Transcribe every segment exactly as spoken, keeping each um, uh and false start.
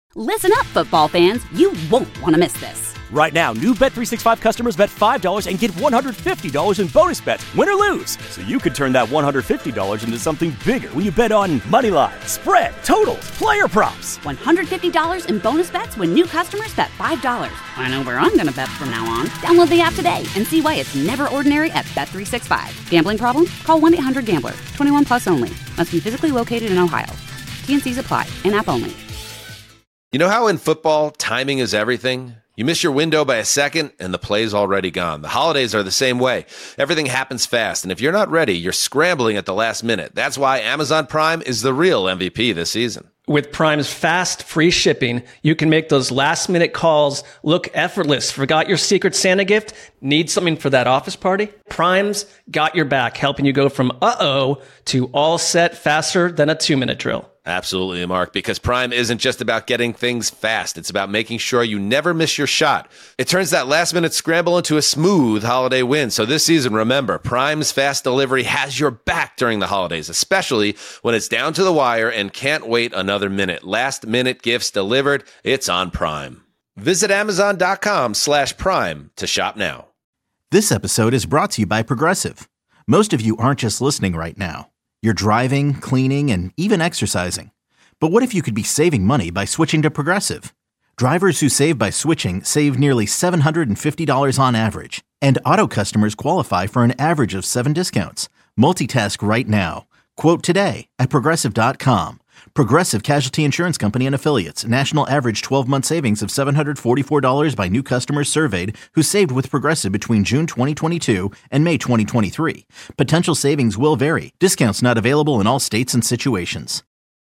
Listen up, football fans. You won't want to miss this. Right now, new Bet three sixty-five customers bet five dollars and get one hundred fifty dollars in bonus bets, win or lose. So you could turn that one hundred fifty dollars into something bigger when you bet on money line, spread, totals, player props. one hundred fifty dollars in bonus bets when new customers bet five dollars. I know where I'm going to bet from now on. Download the app today and see why it's never ordinary at Bet three sixty-five. Gambling problem? Call one eight hundred gambler. twenty-one plus only. Must be physically located in Ohio. T N Cs apply. In-app only. You know how in football, timing is everything? You miss your window by a second, and the play's already gone. The holidays are the same way. Everything happens fast, and if you're not ready, you're scrambling at the last minute. That's why Amazon Prime is the real M V P this season. With Prime's fast, free shipping, you can make those last-minute calls look effortless. Forgot your Secret Santa gift? Need something for that office party? Prime's got your back, helping you go from uh-oh to all set faster than a two-minute drill. Absolutely, Mark, because Prime isn't just about getting things fast. It's about making sure you never miss your shot. It turns that last-minute scramble into a smooth holiday win. So this season, remember, Prime's fast delivery has your back during the holidays, especially when it's down to the wire and can't wait another minute. Last-minute gifts delivered, it's on Prime. Visit Amazon.com slash Prime to shop now. This episode is brought to you by Progressive. Most of you aren't just listening right now. You're driving, cleaning, and even exercising. But what if you could be saving money by switching to Progressive? Drivers who save by switching save nearly seven hundred fifty dollars on average. And auto customers qualify for an average of seven discounts. Multitask right now. Quote today at Progressive dot com. Progressive Casualty Insurance Company and Affiliates. National average twelve-month savings of seven hundred forty-four dollars by new customers surveyed who saved with Progressive between June twenty twenty-two and May twenty twenty-three. Potential savings will vary. Discounts not available in all states and situations.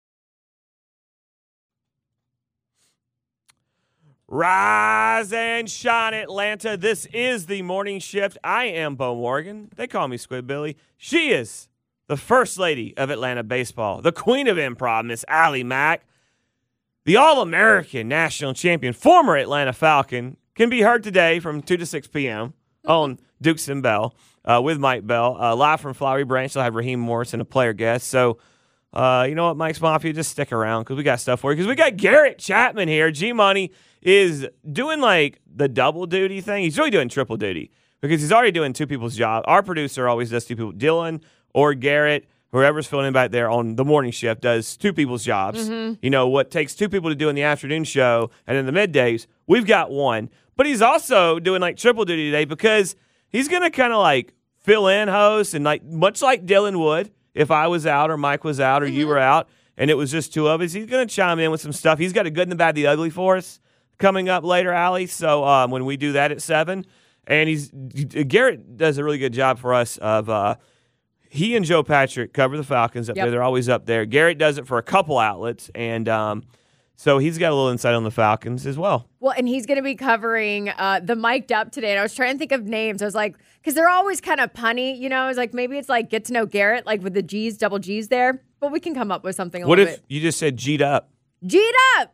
Rise and shine, Atlanta. This is the Morning Shift. I am Bo Morgan. They call me Squid Billy. She is the first lady of Atlanta baseball, the queen of improv, Miss Allie Mack, the All-American national champion, former Atlanta Falcon, can be heard today from two to six p.m. on Dukes and Bell uh, with Mike Bell. Uh, live from Flowery Branch, they'll have Raheem Morris and a player guest. So, uh, you know what, Mike's Mafia, just stick around because we got stuff for you. Because we got Garrett Chapman here. G-Money is doing like the double duty thing. He's really doing triple duty because he's already doing two people's job. Our producer always does two people. Dylan or Garrett, whoever's filling in back there on the morning shift, does two people's jobs. Mm-hmm. You know, what takes two people to do in the afternoon show and in the middays, we've got one. But he's also doing like triple duty today because he's going to kind of like fill in host and like much like Dylan would if I was out or Mike was out or mm-hmm. you were out and it was just two of us. He's going to chime in with some stuff. He's got a good and the bad, the ugly for us coming up later, Allie. So um, when we do that at seven, and he's Garrett does a really good job for us of uh, – he and Joe Patrick cover the Falcons up yep. there. They're always up there. Garrett does it for a couple outlets, and um, so he's got a little insight on the Falcons as well. Well, and he's going to be covering uh, the Mic'd Up today. And I was trying to think of names. I was like, because they're always kind of punny, you know. I was like, maybe it's like get to know Garrett, like with the G's, double G's there. But we can come up with something a what little bit. What if you just said G'd up? G'd up!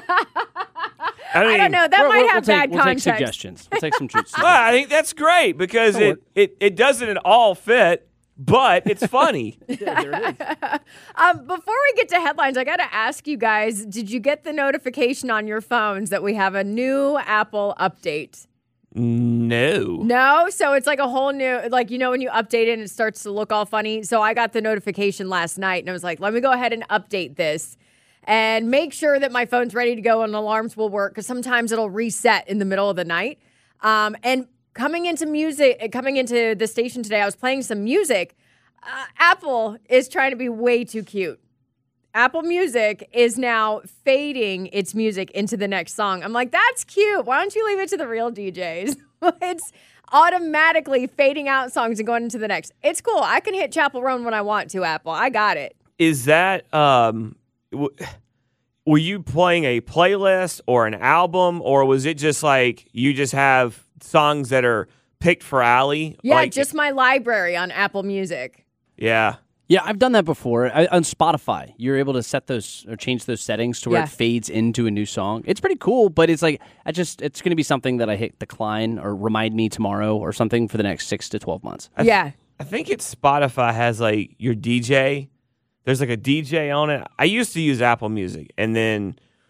I, mean, I don't know. That we'll, might we'll, have we'll bad take, we'll context. We'll take suggestions. We'll take some suggestions. Well, I think that's great because it, it, it doesn't at all fit. But it's funny. Yeah, there it is. um, before we get to headlines, I got to ask you guys, did you get the notification on your phones that we have a new Apple update? No. No? So it's like a whole new, like, you know, when you update it and it starts to look all funny. So I got the notification last night and I was like, let me go ahead and update this and make sure that my phone's ready to go and alarms will work because sometimes it'll reset in the middle of the night. Um, and Coming into music, coming into the station today, I was playing some music. Uh, Apple is trying to be way too cute. Apple Music is now fading its music into the next song. I'm like, that's cute. Why don't you leave it to the real D Js? It's automatically fading out songs and going into the next. It's cool. I can hit Chapel Roan when I want to, Apple. I got it. Is that, um, w- were you playing a playlist or an album, or was it just like you just have songs that are picked for Allie? Yeah, like, just my library on Apple Music. Yeah. Yeah, I've done that before. I, on Spotify, you're able to set those or change those settings to where Yeah. it fades into a new song. It's pretty cool, but it's like I just it's going to be something that I hit decline or remind me tomorrow or something for the next six to twelve months. I th- Yeah. I think it's Spotify has like your D J. There's like a D J on it. I used to use Apple Music, and then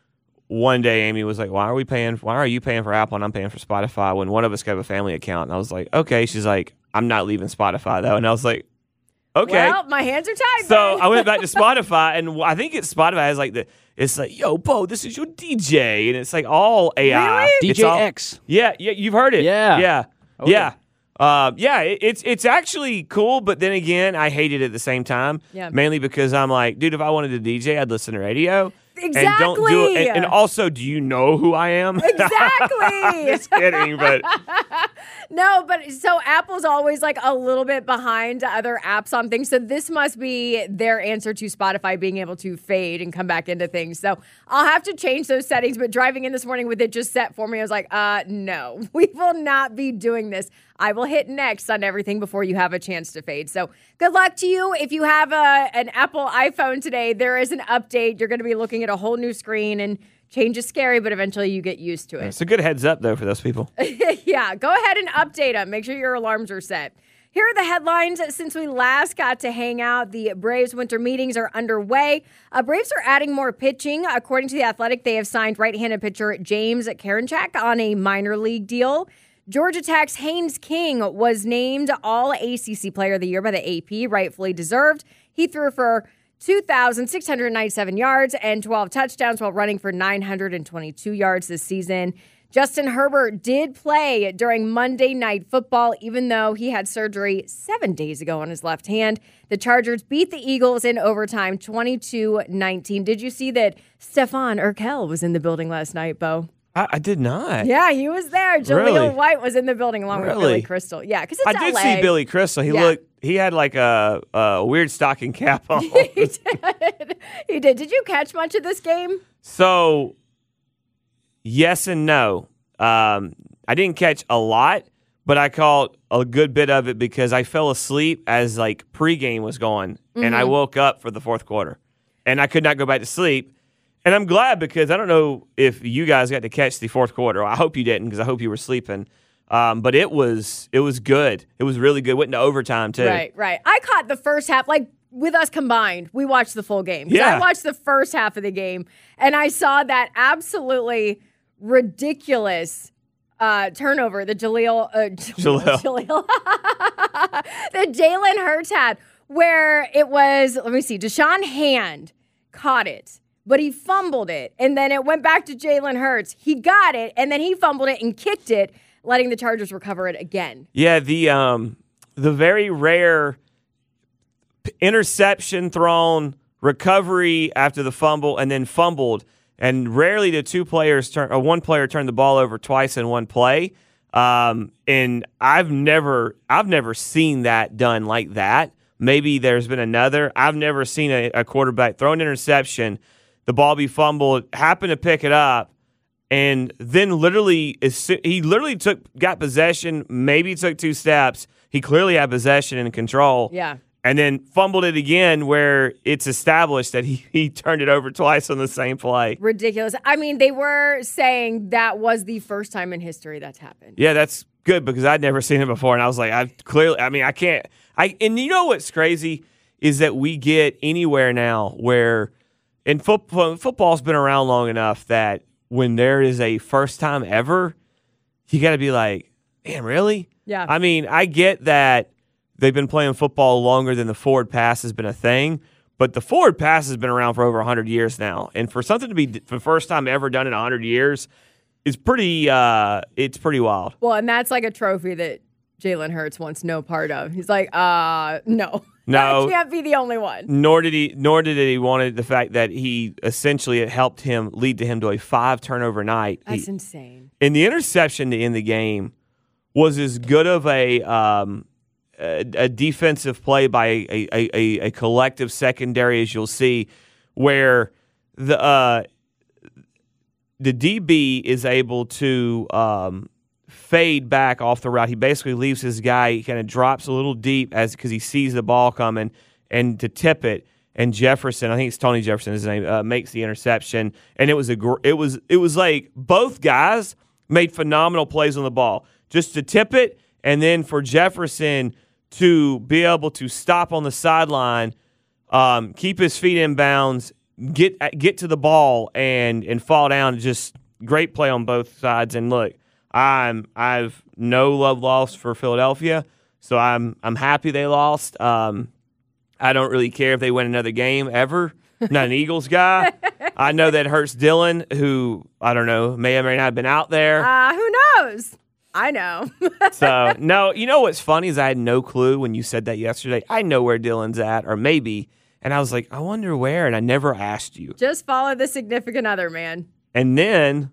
one day Amy was like, why are we paying, why are you paying for Apple and I'm paying for Spotify when one of us have a family account? And I was like, okay. She's like, I'm not leaving Spotify though. And I was like, okay. Well, my hands are tied. So babe. I went back to Spotify, and I think it's Spotify has like the, it's like, yo, Bo, this is your D J. And it's like all A I. Really? D J It's all- X. Yeah, yeah, you've heard it. Yeah. Yeah. Okay. Yeah. Uh, yeah, it, it's it's actually cool, but then again, I hate it at the same time. Yeah. Mainly because I'm like, dude, if I wanted to D J, I'd listen to radio. And don't do Exactly. it. And, and also, do you know who I am? Exactly. Just kidding, but No, but so Apple's always like a little bit behind other apps on things. So this must be their answer to Spotify being able to fade and come back into things. So I'll have to change those settings. But driving in this morning with it just set for me, I was like, uh, no, we will not be doing this. I will hit next on everything before you have a chance to fade. So good luck to you. If you have a, an Apple iPhone today, there is an update. You're going to be looking at a whole new screen, and change is scary, but eventually you get used to it. it's a good heads up, though, for those people. Yeah, go ahead and update them. Make sure your alarms are set. Here are the headlines. Since we last got to hang out, the Braves winter meetings are underway. Uh, Braves are adding more pitching. According to The Athletic, they have signed right-handed pitcher James Karinchak on a minor league deal. Georgia Tech's Haynes King was named All A C C Player of the Year by the A P, rightfully deserved. He threw for two thousand six hundred ninety-seven yards and twelve touchdowns while running for nine hundred twenty-two yards this season. Justin Herbert did play during Monday Night Football, even though he had surgery seven days ago on his left hand. The Chargers beat the Eagles in overtime twenty-two nineteen. Did you see that Stephon Urkel was in the building last night, Bo? I, I did not. Yeah, he was there. Jaleel Really? White was in the building along with Really? Billy Crystal. Yeah, because it's I did L A. see Billy Crystal. He Yeah. looked. He had like a, a weird stocking cap on. he did. He did. Did you catch much of this game? So, yes and no. Um, I didn't catch a lot, but I caught a good bit of it because I fell asleep as like pregame was going, mm-hmm. and I woke up for the fourth quarter, and I could not go back to sleep. And I'm glad because I don't know if you guys got to catch the fourth quarter. I hope you didn't because I hope you were sleeping. Um, but it was it was good. It was really good. Went into overtime too. Right, right. I caught the first half, like with us combined, we watched the full game. 'Cause Yeah. I watched the first half of the game, and I saw that absolutely ridiculous uh, turnover that Jaleel, uh, Jaleel, Jaleel. Jaleel that Jalen Hurts had, where it was, let me see, Deshaun Hand caught it, but he fumbled it, and then it went back to Jalen Hurts. He got it, and then he fumbled it and kicked it, letting the Chargers recover it again. Yeah, the um, the very rare p- interception thrown, recovery after the fumble, and then fumbled. And rarely do two players turn, or one player turn the ball over twice in one play. Um, and I've never, I've never seen that done like that. Maybe there's been another. I've never seen a, a quarterback throw an interception, the ball be fumbled, happen to pick it up, and then literally, he literally took got possession, maybe took two steps. He clearly had possession and control. Yeah. And then fumbled it again where it's established that he, he turned it over twice on the same play. Ridiculous. I mean, they were saying that was the first time in history that's happened. Yeah, that's good because I'd never seen it before. And I was like, I clearly, I mean, I can't. I And you know what's crazy is that we get anywhere now where, and football, football's been around long enough that when there is a first time ever, you got to be like, man, really? Yeah. I mean, I get that they've been playing football longer than the forward pass has been a thing, but the forward pass has been around for over one hundred years now. And for something to be the first time ever done in one hundred years is pretty, uh, it's pretty wild. Well, and that's like a trophy that Jalen Hurts wants no part of. He's like, uh, no. No. I can't be the only one. Nor did he. Nor did he wanted the fact that he essentially it helped him lead to him to a five turnover night. That's He, insane. and the interception to end the game was as good of a um, a, a defensive play by a, a, a, a collective secondary as you'll see, where the uh, the D B is able to um, fade back off the route. He basically leaves his guy. He kind of drops a little deep as because he sees the ball coming and to tip it. And Jefferson, I think it's Tony Jefferson, his name, uh, makes the interception. And it was a gr- it was it was like both guys made phenomenal plays on the ball. Just to tip it, and then for Jefferson to be able to stop on the sideline, um, keep his feet in bounds, get get to the ball and and fall down. Just great play on both sides. And look, I'm I've no love lost for Philadelphia, so I'm I'm happy they lost. Um, I don't really care if they win another game ever. I'm not an Eagles guy. I know that hurts Dylan, who I don't know may or may not have been out there. Uh, who knows? I know. So no, you know what's funny is I had no clue when you said that yesterday. I know where Dylan's at, or maybe. And I was like, I wonder where, and I never asked you. Just follow the significant other, man. And then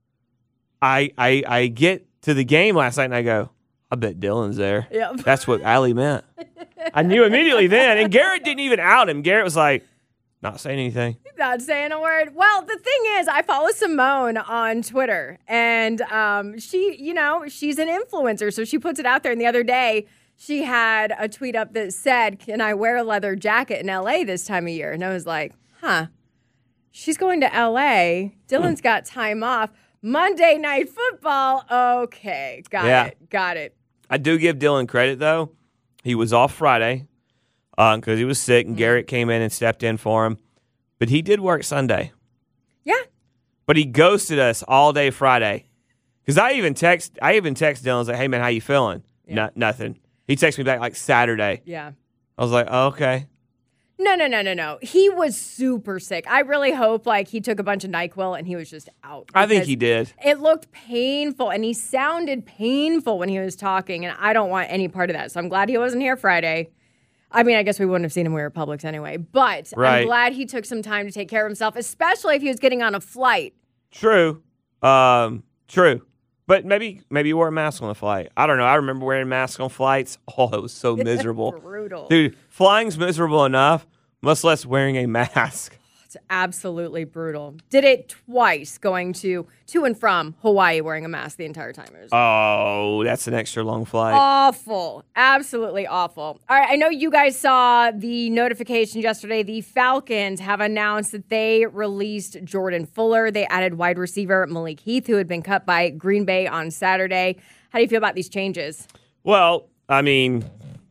I I I get to the game last night, and I go, I bet Dylan's there. Yep. That's what Allie meant. I knew immediately then, and Garrett didn't even out him. Garrett was like, not saying anything. Not saying a word. Well, the thing is, I follow Simone on Twitter, and um, she, you know, she's an influencer, so she puts it out there. And the other day, she had a tweet up that said, "Can I wear a leather jacket in L A this time of year?" And I was like, huh, she's going to L A. Dylan's got time off. Monday Night Football. Okay, got Yeah. it, got it. I do give Dylan credit, though. He was off Friday because uh, he was sick, and Garrett came in and stepped in for him. But he did work Sunday. Yeah. But he ghosted us all day Friday. Because I even text, I even text Dylan, I was like, hey, man, how you feeling? Yeah. No, nothing. He texted me back like Saturday. Yeah. I was like, oh, okay. No, no, no, no, no. He was super sick. I really hope like he took a bunch of NyQuil and he was just out. I think because he did. It looked painful and he sounded painful when he was talking, and I don't want any part of that. So I'm glad he wasn't here Friday. I mean, I guess we wouldn't have seen him wear Publix anyway, but Right. I'm glad he took some time to take care of himself, especially if he was getting on a flight. True. Um, true. But maybe maybe you wore a mask on the flight. I don't know. I remember wearing masks on flights. Oh, it was so miserable. Brutal. Dude, flying's miserable enough, much less wearing a mask. It's absolutely brutal. Did it twice going to to and from Hawaii wearing a mask the entire time. It was Oh, that's an extra long flight. awful. Absolutely awful. All right, I know you guys saw the notification yesterday. The Falcons have announced that they released Jordan Fuller. They added wide receiver Malik Heath, who had been cut by Green Bay on Saturday. How do you feel about these changes? Well, I mean,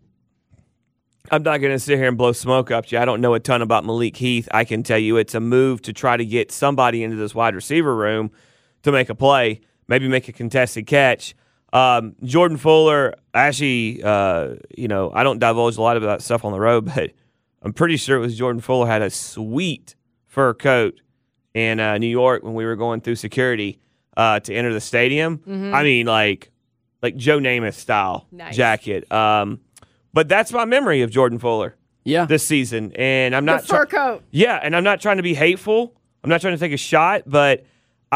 I'm not going to sit here and blow smoke up to you. I don't know a ton about Malik Heath. I can tell you it's a move to try to get somebody into this wide receiver room to make a play, maybe make a contested catch. Um, Jordan Fuller, actually, uh, you know, I don't divulge a lot about stuff on the road, but I'm pretty sure it was Jordan Fuller had a sweet fur coat in uh, New York when we were going through security uh, to enter the stadium. Mm-hmm. I mean, like, like Joe Namath style Nice. jacket. Um, But that's my memory of Jordan Fuller Yeah. this season. And I'm not the fur try- coat. Yeah, and I'm not trying to be hateful. I'm not trying to take a shot, but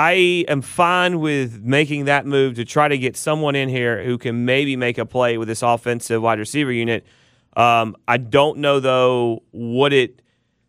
I am fine with making that move to try to get someone in here who can maybe make a play with this offensive wide receiver unit. Um, I don't know, though, what it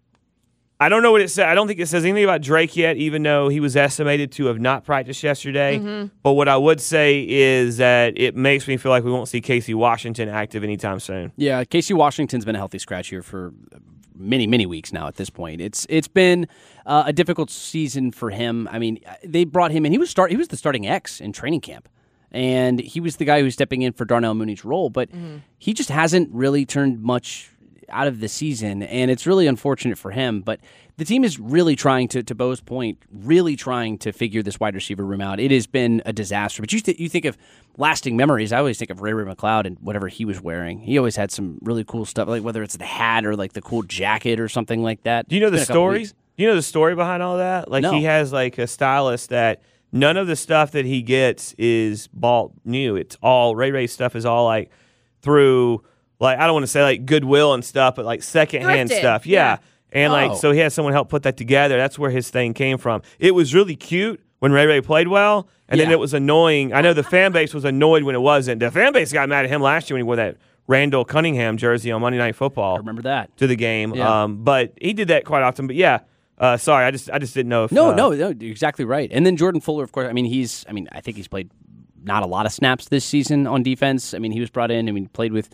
– I don't know what it says. I don't think it says anything about Drake yet, even though he was estimated to have not practiced yesterday. Mm-hmm. But what I would say is that it makes me feel like we won't see Casey Washington active anytime soon. Yeah, Casey Washington's been a healthy scratch here for many, many weeks now at this point. It's it's been uh, a difficult season for him. I mean, they brought him in. He was start. He was the starting X in training camp, and he was the guy who's stepping in for Darnell Mooney's role. But Mm-hmm. he just hasn't really turned much out of the season, and it's really unfortunate for him. But the team is really trying to, to Bo's point, really trying to figure this wide receiver room out. It has been a disaster. But you th- you think of lasting memories. I always think of Ray Ray McCloud and whatever he was wearing. He always had some really cool stuff, like whether it's the hat or like the cool jacket or something like that. Do you know It's the been a couple story? weeks. Do you know the story behind all that? Like No. he has like a stylist that none of the stuff that he gets is bought new. It's all Ray Ray stuff is all like through like I don't want to say like Goodwill and stuff, but like secondhand Thrifted, stuff. Yeah. yeah. And like Oh. so he had someone help put that together. That's where his thing came from. It was really cute when Ray Ray played well, and then Yeah. it was annoying. I know the fan base was annoyed when it wasn't. The fan base got mad at him last year when he wore that Randall Cunningham jersey on Monday Night Football. I remember that. To the game. Yeah. Um, but he did that quite often. But yeah, uh, sorry, I just I just didn't know if No, uh, no, no, you're exactly right. And then Jordan Fuller, of course. I mean, he's. I mean, I think he's played not a lot of snaps this season on defense. I mean, he was brought in. I mean, played with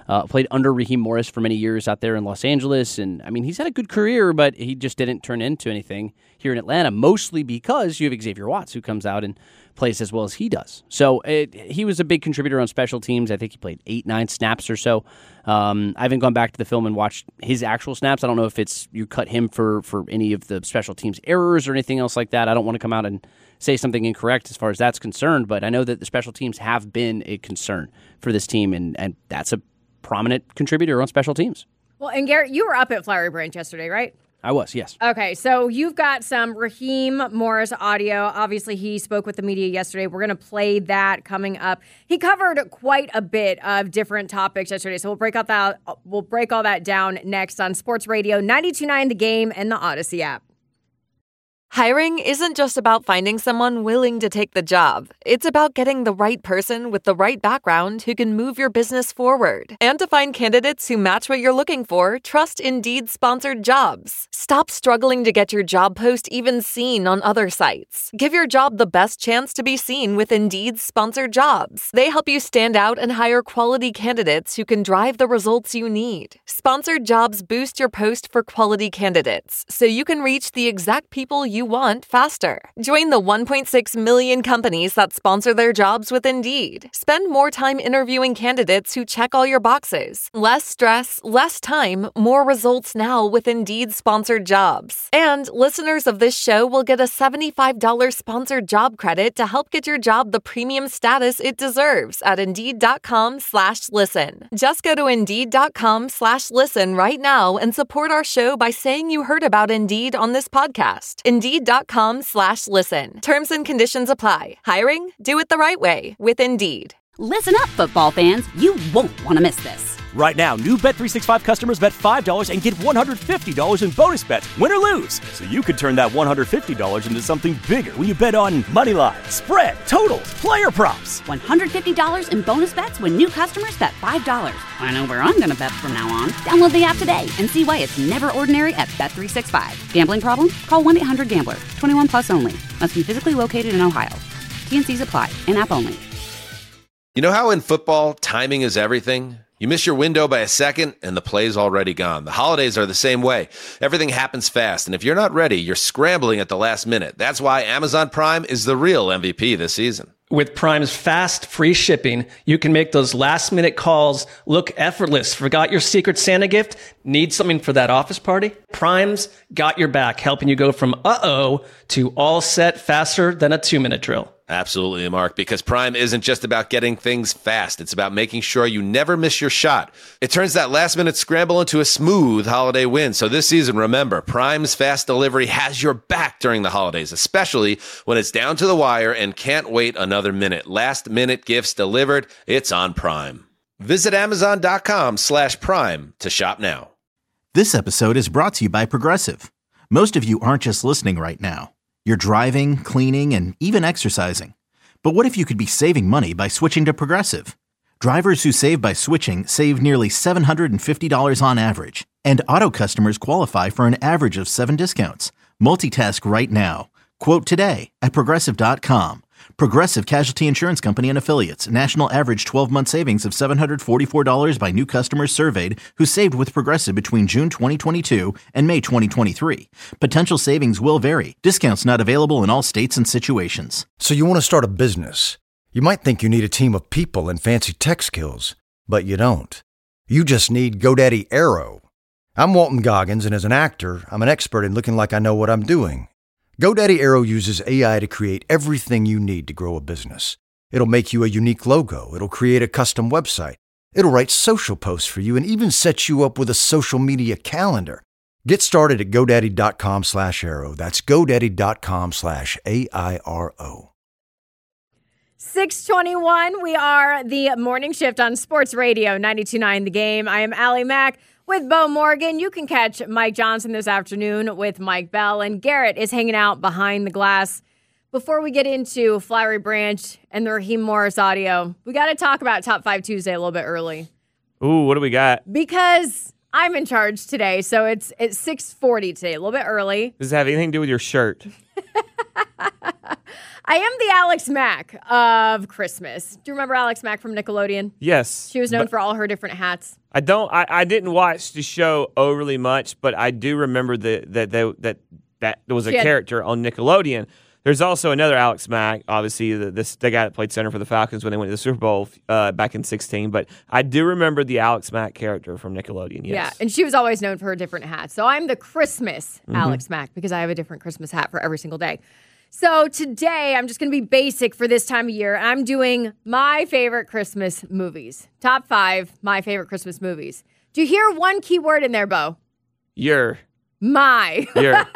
Uh, played under Raheem Morris for many years out there in Los Angeles. And, I mean, he's had a good career, but he just didn't turn into anything here in Atlanta, mostly because you have Xavier Watts, who comes out and plays as well as he does. So it, he was a big contributor on special teams. I think he played eight, nine snaps or so. Um, I haven't gone back to the film and watched his actual snaps. I don't know if it's you cut him for, for any of the special teams errors or anything else like that. I don't want to come out and say something incorrect as far as that's concerned, but I know that the special teams have been a concern for this team, and, and that's a prominent contributor on special teams. Well, and Garrett, you were up at Flowery Branch yesterday, right? I was, yes. Okay, so you've got some Raheem Morris audio. Obviously, he spoke with the media yesterday. We're going to play that coming up. He covered quite a bit of different topics yesterday, so we'll break out that we'll break all that down next on Sports Radio ninety-two point nine The Game and the Odyssey app. Hiring isn't just about finding someone willing to take the job. It's about getting the right person with the right background who can move your business forward. And to find candidates who match what you're looking for, trust Indeed sponsored jobs. Stop struggling to get your job post even seen on other sites. Give your job the best chance to be seen with Indeed sponsored jobs. They help you stand out and hire quality candidates who can drive the results you need. Sponsored jobs boost your post for quality candidates, so you can reach the exact people you want faster. Join the one point six million companies that sponsor their jobs with Indeed. Spend more time interviewing candidates who check all your boxes. Less stress, less time, more results now with Indeed sponsored jobs. And listeners of this show will get a seventy-five dollars sponsored job credit to help get your job the premium status it deserves at Indeed.com slash listen. Just go to Indeed.com slash listen right now and support our show by saying you heard about Indeed on this podcast. Indeed.com slash listen. Terms and conditions apply. Hiring? Do it the right way with Indeed. Listen up, football fans. You won't want to miss this. Right now, new Bet three sixty-five customers bet five dollars and get one hundred fifty dollars in bonus bets, win or lose. So you could turn that one hundred fifty dollars into something bigger when you bet on money line, spread, totals, player props. one hundred fifty dollars in bonus bets when new customers bet five dollars. I know where I'm going to bet from now on. Download the app today and see why it's never ordinary at Bet three sixty-five. Gambling problem? Call one eight hundred gambler. twenty-one plus only. Must be physically located in Ohio. T and C's apply. In-app only. You know how in football, timing is everything? You miss your window by a second, and the play's already gone. The holidays are the same way. Everything happens fast, and if you're not ready, you're scrambling at the last minute. That's why Amazon Prime is the real M V P this season. With Prime's fast, free shipping, you can make those last-minute calls look effortless. Forgot your Secret Santa gift? Need something for that office party? Prime's got your back, helping you go from uh-oh to all set faster than a two-minute drill. Absolutely, Mark, because Prime isn't just about getting things fast. It's about making sure you never miss your shot. It turns that last-minute scramble into a smooth holiday win. So this season, remember, Prime's fast delivery has your back during the holidays, especially when it's down to the wire and can't wait another minute. Last-minute gifts delivered. It's on Prime. Visit Amazon.com slash Prime to shop now. This episode is brought to you by Progressive. Most of you aren't just listening right now. You're driving, cleaning, and even exercising. But what if you could be saving money by switching to Progressive? Drivers who save by switching save nearly seven hundred fifty dollars on average. And auto customers qualify for an average of seven discounts. Multitask right now. Quote today at Progressive dot com. Progressive Casualty Insurance Company and Affiliates. National average twelve-month savings of seven hundred forty-four dollars by new customers surveyed who saved with Progressive between June twenty twenty-two and May twenty twenty-three. Potential savings will vary. Discounts not available in all states and situations. So you want to start a business. You might think you need a team of people and fancy tech skills, but you don't. You just need GoDaddy Aero. I'm Walton Goggins, and as an actor, I'm an expert in looking like I know what I'm doing. GoDaddy Aero uses A I to create everything you need to grow a business. It'll make you a unique logo. It'll create a custom website. It'll write social posts for you and even set you up with a social media calendar. Get started at GoDaddy.com slash Aero. That's GoDaddy.com slash A I R O. six twenty-one, we are the morning shift on Sports Radio ninety-two point nine The Game. I am Allie Mack with Bo Morgan. You can catch Mike Johnson this afternoon with Mike Bell, and Garrett is hanging out behind the glass. Before we get into Flowery Branch and the Raheem Morris audio, we got to talk about Top five Tuesday a little bit early. Ooh, what do we got? Because I'm in charge today, so it's it's six forty today, a little bit early. Does it have anything to do with your shirt? I am the Alex Mack of Christmas. Do you remember Alex Mack from Nickelodeon? Yes. She was known for all her different hats. I don't. I, I didn't watch the show overly much, but I do remember the, that they, that that there was a She had- character on Nickelodeon. There's also another Alex Mack, obviously the, this the guy that played center for the Falcons when they went to the Super Bowl uh, back in sixteen. But I do remember the Alex Mack character from Nickelodeon. Yes. Yeah, and she was always known for her different hats. So I'm the Christmas Mm-hmm. Alex Mack because I have a different Christmas hat for every single day. So today I'm just going to be basic for this time of year. I'm doing my favorite Christmas movies. Top five, my favorite Christmas movies. Do you hear one key word in there, Bo? You're. My. You're.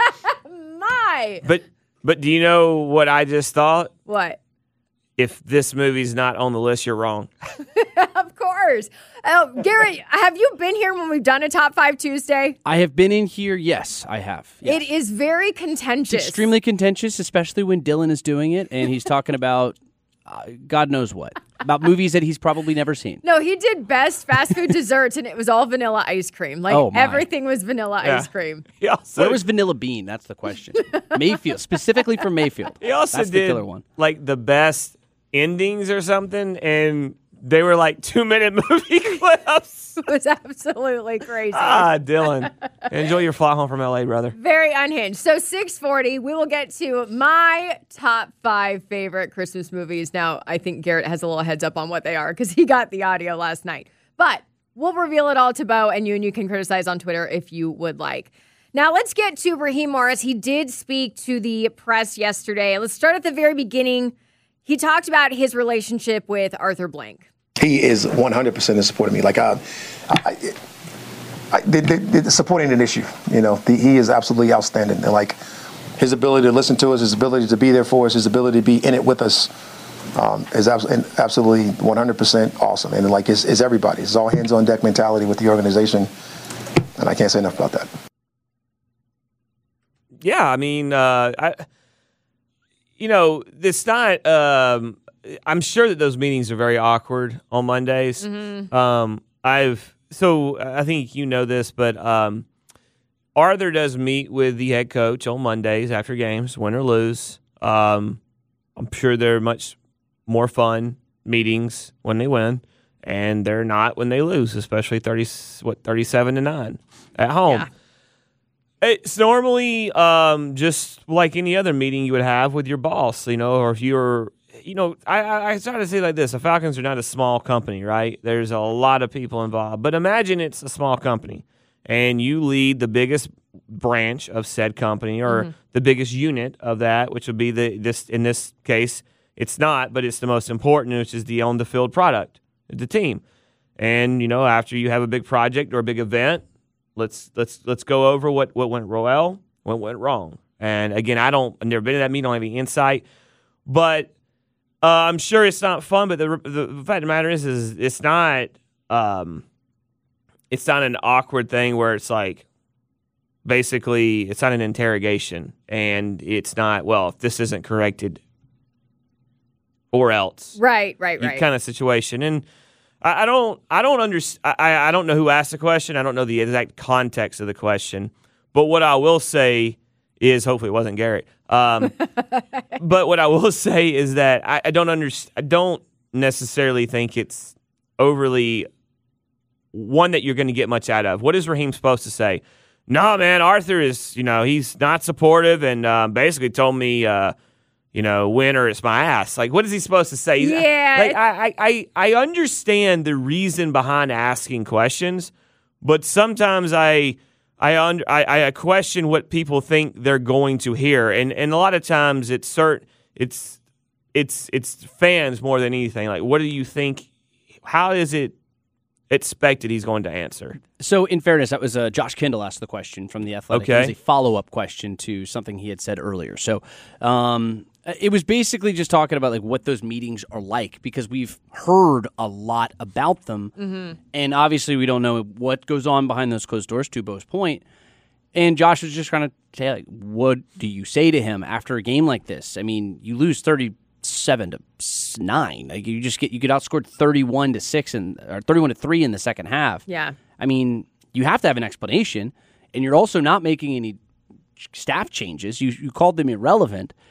My. But but do you know what I just thought? What? If this movie's not on the list, you're wrong. Of course. Oh, Garrett, have you been here when we've done a Top five Tuesday? I have been in here. Yes, I have. Yes. It is very contentious. It's extremely contentious, especially when Dylan is doing it and he's talking about uh, God knows what. About movies that he's probably never seen. No, he did best fast food desserts, and it was all vanilla ice cream. Like, Oh, my. everything was vanilla Yeah. ice cream. He also, Where was Vanilla Bean? That's the question. Mayfield, specifically from Mayfield. he also That's the did killer one. like the best endings or something, and they were like two minute movie clips. It was absolutely crazy. Ah, Dylan, enjoy your flight home from L A, brother. Very unhinged. So six forty, we will get to my top five favorite Christmas movies. Now, I think Garrett has a little heads up on what they are because he got the audio last night. But we'll reveal it all to Bo and you, and you can criticize on Twitter if you would like. Now, let's get to Raheem Morris. He did speak to the press yesterday. Let's start at the very beginning. He talked about his relationship with Arthur Blank. He is one hundred percent in support of me. Like, I, I, I the, the, the supporting an issue, you know, the, he is absolutely outstanding. And like, his ability to listen to us, his ability to be there for us, his ability to be in it with us um, is abs- absolutely one hundred percent awesome. And like, it's, it's everybody. It's all hands on deck mentality with the organization. And I can't say enough about that. Yeah, I mean, uh, I, you know, it's not. Um, I'm sure that those meetings are very awkward on Mondays. Mm-hmm. Um, I've so I think you know this, but um, Arthur does meet with the head coach on Mondays after games, win or lose. Um, I'm sure they're much more fun meetings when they win, and they're not when they lose, especially thirty what thirty-seven to nine at home. Yeah. It's normally um, just like any other meeting you would have with your boss, you know, or if you're, you know, I, I, I try to say it like this. The Falcons are not a small company, right? There's a lot of people involved. But imagine it's a small company and you lead the biggest branch of said company or Mm-hmm. the biggest unit of that, which would be the this in this case, it's not, but it's the most important, which is the on-the-field product, the team. And, you know, after you have a big project or a big event, Let's let's let's go over what, what went well, what went wrong. And again, I don't I've never been to that meeting, I don't have any insight. But uh, I'm sure it's not fun. But the, the the fact of the matter is, is it's not um, it's not an awkward thing where it's like basically it's not an interrogation, and it's not well if this isn't corrected or else Right, right, right. kind of situation. And I, I don't, I don't understand. I, I don't know who asked the question. I don't know the exact context of the question. But what I will say is, hopefully, it wasn't Garrett. Um, but what I will say is that I, I don't understand. I don't necessarily think it's overly one that you're going to get much out of. What is Raheem supposed to say? No, man, Arthur is, you know, he's not supportive and um, basically told me. Uh, You know, win or it's my ass. Like, what is he supposed to say? Yeah. Like, I, I, I understand the reason behind asking questions, but sometimes I, I, under, I, I question what people think they're going to hear, and and a lot of times it's cert, it's, it's, it's fans more than anything. Like, what do you think? How is it expected he's going to answer? So, in fairness, that was uh, Josh Kendall asked the question from The Athletic. Okay. It was a follow-up question to something he had said earlier. So, um, it was basically just talking about like what those meetings are like because we've heard a lot about them, Mm-hmm. and obviously we don't know what goes on behind those closed doors. To Bo's point, and Josh was just trying to say, like, what do you say to him after a game like this? I mean, you lose thirty-seven to nine. Like you just get you get outscored thirty-one to six and or thirty-one to three in the second half. Yeah. I mean, you have to have an explanation, and you're also not making any staff changes. You you called them irrelevant.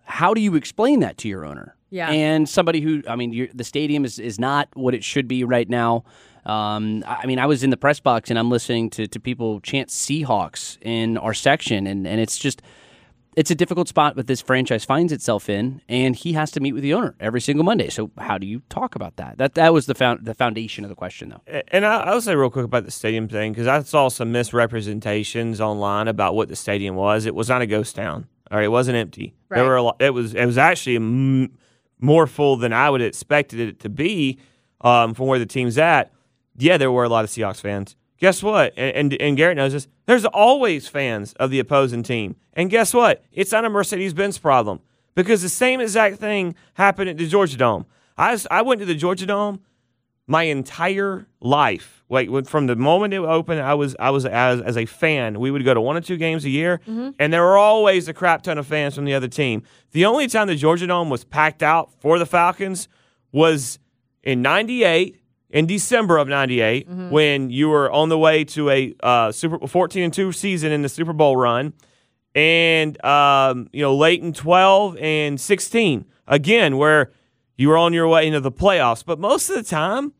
how do you explain that to your owner? Yeah. And somebody who, I mean, you're, the stadium is, is not what it should be right now. Um, I mean, I was in the press box and I'm listening to, to people chant Seahawks in our section, and, and it's just, it's a difficult spot that this franchise finds itself in, and he has to meet with the owner every single Monday. So how do you talk about that? That that was the found, the foundation of the question, though. And I, I'll say real quick about the stadium thing, because I saw some misrepresentations online about what the stadium was. It was not a ghost town. All right, it wasn't empty. Right. There were a lot, it was it was actually m- more full than I would have expected it to be um, from where the team's at. Yeah, there were a lot of Seahawks fans. Guess what? And, and and Garrett knows this. There's always fans of the opposing team. And guess what? It's not a Mercedes-Benz problem, because the same exact thing happened at the Georgia Dome. I was, I went to the Georgia Dome my entire life. Like when, from the moment it opened, I was I was as as a fan. We would go to one or two games a year, mm-hmm. and there were always a crap ton of fans from the other team. The only time the Georgia Dome was packed out for the Falcons was in ninety-eight. In December of ninety-eight, mm-hmm. when you were on the way to a uh, Super fourteen and two season in the Super Bowl run, and um, you know late in twelve and sixteen, again where you were on your way into the playoffs. But most of the time,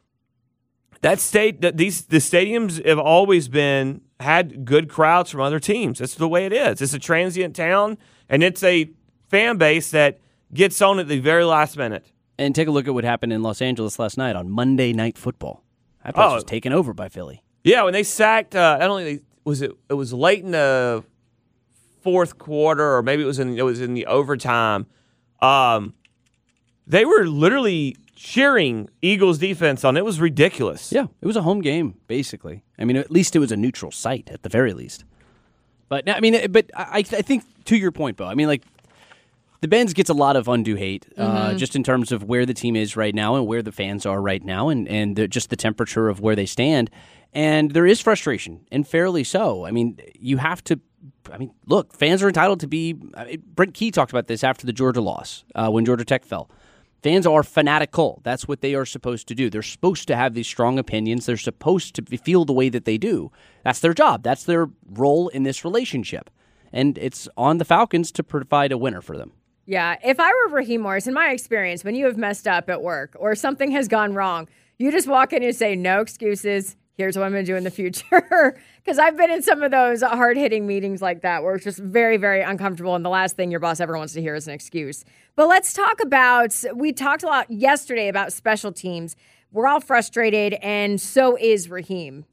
that state that these the stadiums have always been had good crowds from other teams. That's the way it is. It's a transient town, and it's a fan base that gets on at the very last minute. And take a look at what happened in Los Angeles last night on Monday Night Football. That place oh. was taken over by Philly. Yeah, when they sacked, uh, not only was it, it was late in the fourth quarter, or maybe it was in it was in the overtime. Um, they were literally cheering Eagles defense on. It was ridiculous. Yeah, it was a home game basically. I mean, at least it was a neutral site at the very least. But I mean, but I, I think to your point, Bo. I mean, like. The Benz gets a lot of undue hate, uh, mm-hmm. just in terms of where the team is right now and where the fans are right now, and, and the, just the temperature of where they stand. And there is frustration, and fairly so. I mean, you have to, I mean, look, fans are entitled to be, I mean, Brent Key talked about this after the Georgia loss, uh, when Georgia Tech fell. Fans are fanatical. That's what they are supposed to do. They're supposed to have these strong opinions. They're supposed to feel the way that they do. That's their job. That's their role in this relationship. And it's on the Falcons to provide a winner for them. Yeah, if I were Raheem Morris, in my experience, when you have messed up at work or something has gone wrong, you just walk in and say, no excuses. Here's what I'm going to do in the future. Because I've been in some of those hard-hitting meetings like that where it's just very, very uncomfortable, and the last thing your boss ever wants to hear is an excuse. But let's talk about, we talked a lot yesterday about special teams. We're all frustrated, and so is Raheem.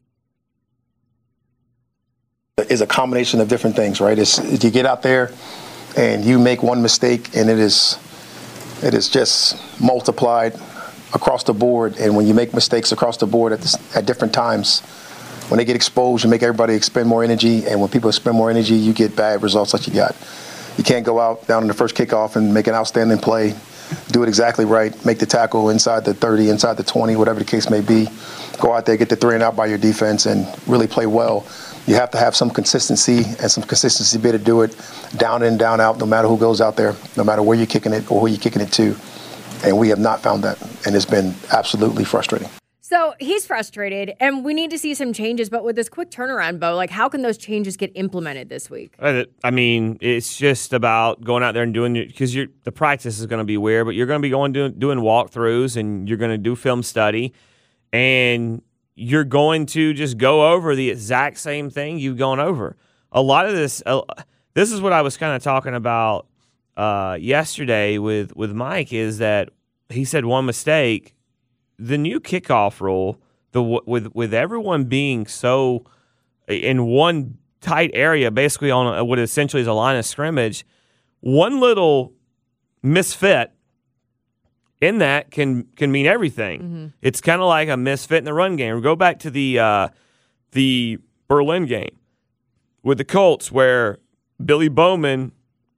It's a combination of different things, right? It's, you get out there and you make one mistake, and it is it is just multiplied across the board. And when you make mistakes across the board at, this, at different times, when they get exposed, you make everybody expend more energy. And when people expend more energy, you get bad results like you got. You can't go out down in the first kickoff and make an outstanding play, do it exactly right, make the tackle inside the thirty, inside the twenty, whatever the case may be. Go out there, get the three and out by your defense, and really play well. You have to have some consistency and some consistency be to do it down in, down out, no matter who goes out there, no matter where you're kicking it or who you're kicking it to. And we have not found that, and it's been absolutely frustrating. So he's frustrated, and we need to see some changes. But with this quick turnaround, Bo, like how can those changes get implemented this week? I mean, it's just about going out there and doing it, because you're the practice is going to be weird, but you're going to be going doing, doing walkthroughs, and you're going to do film study, and you're going to just go over the exact same thing you've gone over. A lot of this, uh, this is what I was kind of talking about uh, yesterday with, with Mike, is that he said one mistake. The new kickoff rule, the with with everyone being so in one tight area, basically on a, what essentially is a line of scrimmage, one little misfit in that can can mean everything. Mm-hmm. It's kind of like a misfit in the run game. Go back to the uh, the Berlin game with the Colts, where Billy Bowman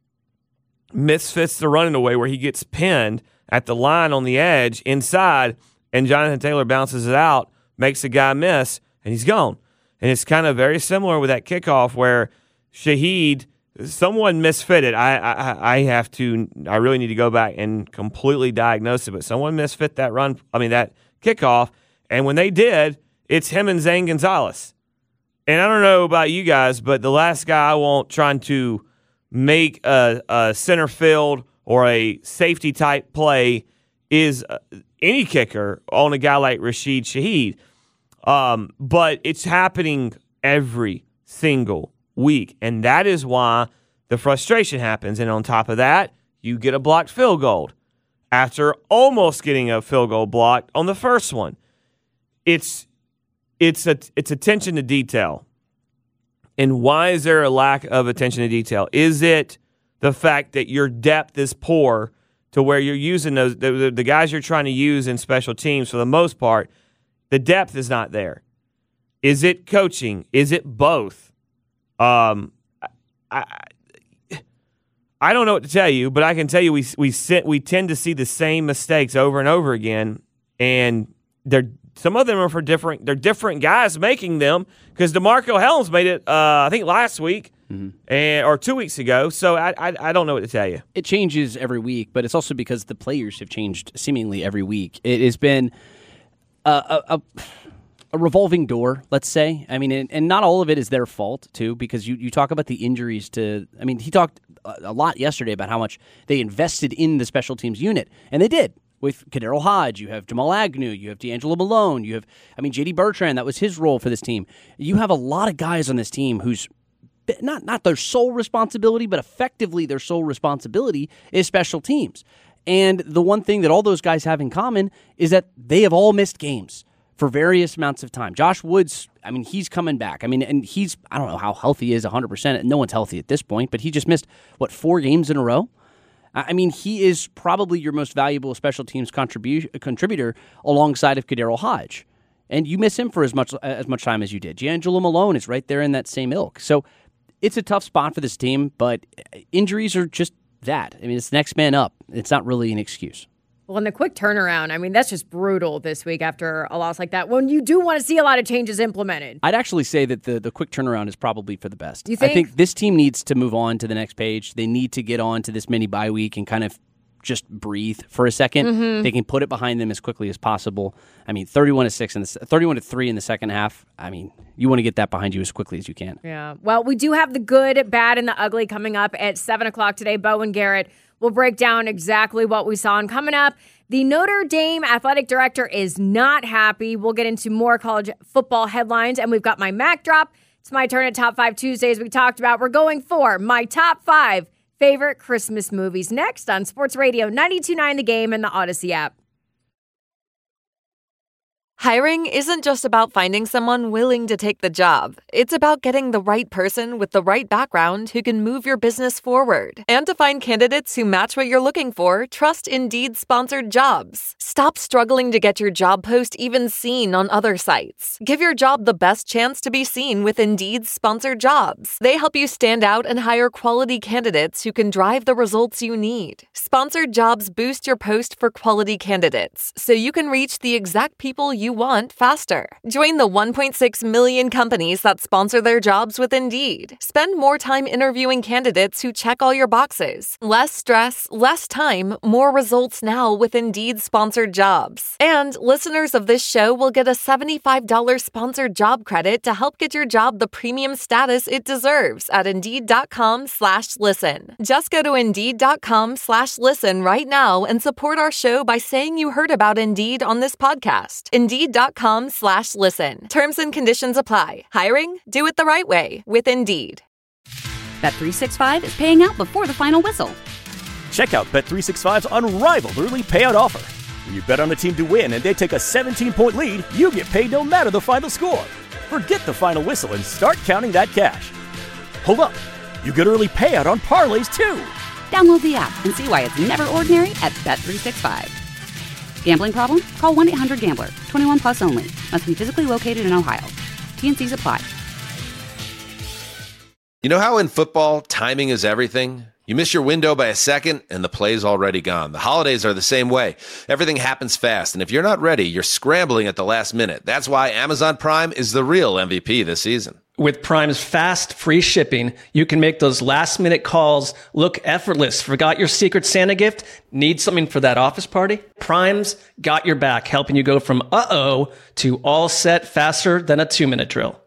misfits the run in a way where he gets pinned at the line on the edge inside, and Jonathan Taylor bounces it out, makes a guy miss, and he's gone. And it's kind of very similar with that kickoff where Shaheed, someone misfitted. I, I I have to, I really need to go back and completely diagnose it, but someone misfit that run, I mean, that kickoff, and when they did, it's him and Zane Gonzalez. And I don't know about you guys, but the last guy I want trying to make a, a center field or a safety type play is uh, any kicker on a guy like Rashid Shaheed. Um, but it's happening every single week, and that is why the frustration happens. And on top of that, you get a blocked field goal after almost getting a field goal blocked on the first one. It's it's a it's attention to detail. And why is there a lack of attention to detail? Is it the fact that your depth is poor to where you're using those the, the, the guys you're trying to use in special teams for the most part, the depth is not there? Is it coaching? Is it both? Um, I, I, I don't know what to tell you, but I can tell you we we sit, we tend to see the same mistakes over and over again, and they're some of them are for different. They're different guys making them, because DeMarco Helms made it. Uh, I think last week mm-hmm. and or two weeks ago. So I, I I don't know what to tell you. It changes every week, but it's also because the players have changed seemingly every week. It has been a a, a, a revolving door, let's say. I mean, and, and not all of it is their fault too, because you you talk about the injuries to. I mean, he talked a lot yesterday about how much they invested in the special teams unit, and they did. With Kadero Hodge, you have Jamal Agnew, you have D'Angelo Malone, you have, I mean, J D Bertrand, that was his role for this team. You have a lot of guys on this team whose, not, not their sole responsibility, but effectively their sole responsibility is special teams. And the one thing that all those guys have in common is that they have all missed games for various amounts of time. Josh Woods, I mean, he's coming back. I mean, and he's, I don't know how healthy he is one hundred percent. No one's healthy at this point, but he just missed, what, four games in a row? I mean, he is probably your most valuable special teams contribu- contributor alongside of Kadero Hodge. And you miss him for as much as much time as you did. D'Angelo Malone is right there in that same ilk. So it's a tough spot for this team, but injuries are just that. I mean, it's next man up. It's not really an excuse. Well, and the quick turnaround, I mean, that's just brutal this week after a loss like that, when you do want to see a lot of changes implemented. I'd actually say that the, the quick turnaround is probably for the best. You think? I think this team needs to move on to the next page. They need to get on to this mini bye week and kind of just breathe for a second. Mm-hmm. They can put it behind them as quickly as possible. I mean, thirty-one to six and thirty-one to three in the second half. I mean, you want to get that behind you as quickly as you can. Yeah. Well, we do have the good, bad, and the ugly coming up at seven o'clock today. Bo and Garrett will break down exactly what we saw. And coming up, the Notre Dame athletic director is not happy. We'll get into more college football headlines, and we've got my Mac drop. It's my turn at Top five Tuesdays. We talked about we're going for my top five favorite Christmas movies next on Sports Radio ninety-two point nine The Game and the Odyssey app. Hiring isn't just about finding someone willing to take the job. It's about getting the right person with the right background who can move your business forward. And to find candidates who match what you're looking for, trust Indeed sponsored jobs. Stop struggling to get your job post even seen on other sites. Give your job the best chance to be seen with Indeed sponsored jobs. They help you stand out and hire quality candidates who can drive the results you need. Sponsored jobs boost your post for quality candidates, so you can reach the exact people you want faster. Join the one point six million companies that sponsor their jobs with Indeed. Spend more time interviewing candidates who check all your boxes. Less stress, less time, more results now with Indeed sponsored jobs. And listeners of this show will get a seventy-five dollars sponsored job credit to help get your job the premium status it deserves at Indeed.com slash listen. Just go to Indeed.com slash listen right now and support our show by saying you heard about Indeed on this podcast. Indeed.com slash listen. Terms and conditions apply. Hiring? Do it the right way with Indeed. Bet three sixty-five is paying out before the final whistle. Check out Bet three sixty-five's unrivaled early payout offer. When you bet on a team to win and they take a seventeen-point lead, you get paid no matter the final score. Forget the final whistle and start counting that cash. Hold up. You get early payout on parlays, too. Download the app and see why it's never ordinary at Bet three sixty-five. Gambling problem? Call one eight hundred gambler. twenty-one plus only. Must be physically located in Ohio. T N Cs apply. You know how in football, timing is everything? You miss your window by a second, and the play's already gone. The holidays are the same way. Everything happens fast, and if you're not ready, you're scrambling at the last minute. That's why Amazon Prime is the real M V P this season. With Prime's fast, free shipping, you can make those last-minute calls look effortless. Forgot your Secret Santa gift? Need something for that office party? Prime's got your back, helping you go from uh-oh to all set faster than a two-minute drill.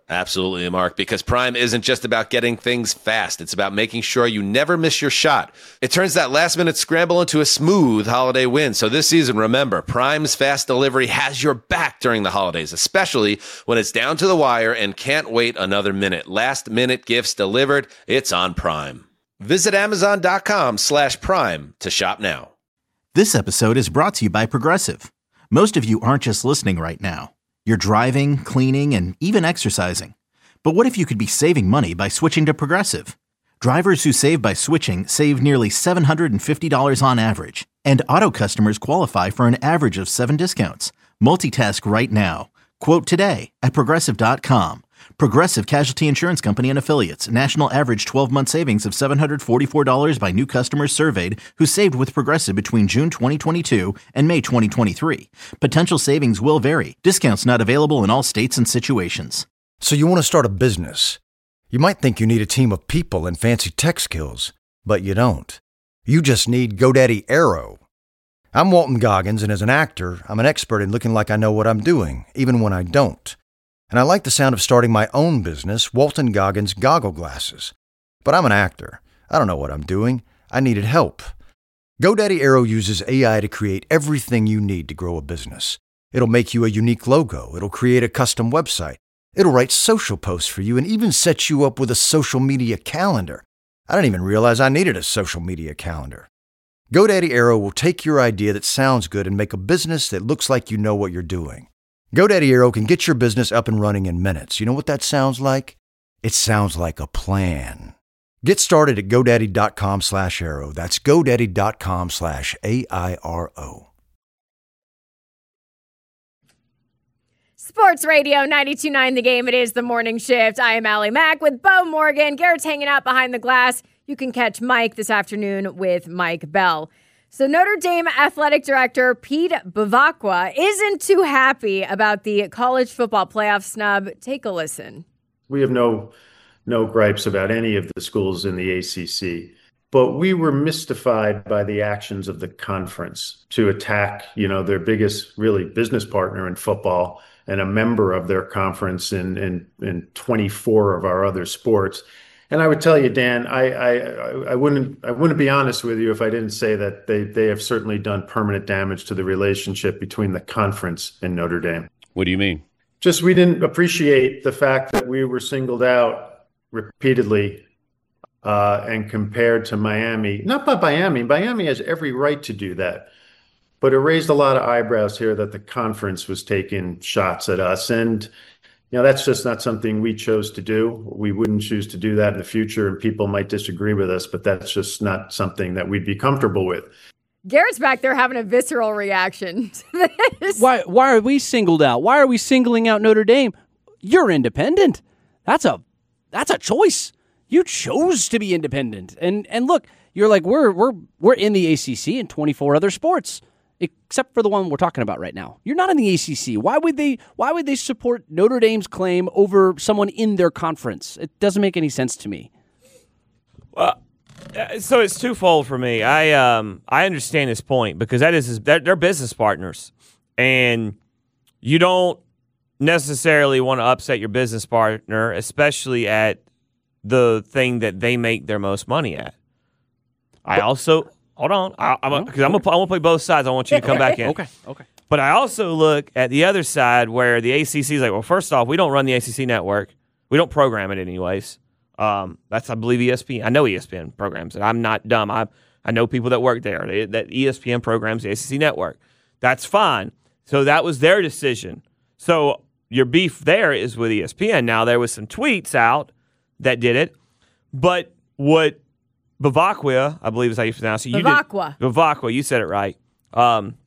Absolutely, Mark, because Prime isn't just about getting things fast. It's about making sure you never miss your shot. It turns that last-minute scramble into a smooth holiday win. So this season, remember, Prime's fast delivery has your back during the holidays, especially when it's down to the wire and can't wait another minute. Last-minute gifts delivered. It's on Prime. Visit Amazon.com slash Prime to shop now. This episode is brought to you by Progressive. Most of you aren't just listening right now. You're driving, cleaning, and even exercising. But what if you could be saving money by switching to Progressive? Drivers who save by switching save nearly seven hundred fifty dollars on average. And auto customers qualify for an average of seven discounts. Multitask right now. Quote today at Progressive dot com. Progressive Casualty Insurance Company and Affiliates. National average twelve-month savings of seven hundred forty-four dollars by new customers surveyed who saved with Progressive between June twenty twenty-two and May twenty twenty-three. Potential savings will vary. Discounts not available in all states and situations. So you want to start a business. You might think you need a team of people and fancy tech skills, but you don't. You just need GoDaddy Aero. I'm Walton Goggins, and as an actor, I'm an expert in looking like I know what I'm doing, even when I don't. And I like the sound of starting my own business, Walton Goggins Goggle Glasses. But I'm an actor. I don't know what I'm doing. I needed help. GoDaddy Aero uses A I to create everything you need to grow a business. It'll make you a unique logo. It'll create a custom website. It'll write social posts for you and even set you up with a social media calendar. I didn't even realize I needed a social media calendar. GoDaddy Aero will take your idea that sounds good and make a business that looks like you know what you're doing. GoDaddy Aero can get your business up and running in minutes. You know what that sounds like? It sounds like a plan. Get started at GoDaddy.com slash Aero. That's GoDaddy.com slash A I R O. Sports Radio ninety-two point nine The Game. It is the morning shift. I am Allie Mack with Bo Morgan. Garrett's hanging out behind the glass. You can catch Mike this afternoon with Mike Bell. So Notre Dame athletic director Pete Bevacqua isn't too happy about the college football playoff snub. Take a listen. We have no no gripes about any of the schools in the A C C, but we were mystified by the actions of the conference to attack, you know, their biggest really business partner in football and a member of their conference in in, in twenty-four of our other sports. And I would tell you, Dan, I, I I wouldn't I wouldn't be honest with you if I didn't say that they they have certainly done permanent damage to the relationship between the conference and Notre Dame. What do you mean? Just we didn't appreciate the fact that we were singled out repeatedly uh, and compared to Miami. Not by Miami. Miami has every right to do that. But it raised a lot of eyebrows here that the conference was taking shots at us. And you know, that's just not something we chose to do. We wouldn't choose to do that in the future, and people might disagree with us, but that's just not something that we'd be comfortable with. Garrett's back there having a visceral reaction to this. Why, why are we singled out? Why are we singling out Notre Dame? You're independent. That's a that's a choice. You chose to be independent. And and look, you're like, we're we're we're in the A C C and twenty-four other sports, except for the one we're talking about right now. You're not in the A C C. Why would they why would they support Notre Dame's claim over someone in their conference? It doesn't make any sense to me. Well, so it's twofold for me. I um I understand this point because that is that they're business partners, and you don't necessarily want to upset your business partner, especially at the thing that they make their most money at. I also hold on, I, I'm because I'm gonna I'm gonna play both sides. I want you to come back in. Okay, okay. But I also look at the other side where the A C C is like, well, first off, we don't run the A C C network. We don't program it anyways. Um, that's, I believe, E S P N. I know E S P N programs it. I'm not dumb. I I know people that work there. They, that E S P N programs the A C C network. That's fine. So that was their decision. So your beef there is with E S P N. Now, there was some tweets out that did it. But what Bevacqua, I believe is how you pronounce it. You Bevacqua. Did, Bevacqua, you said it right. Um,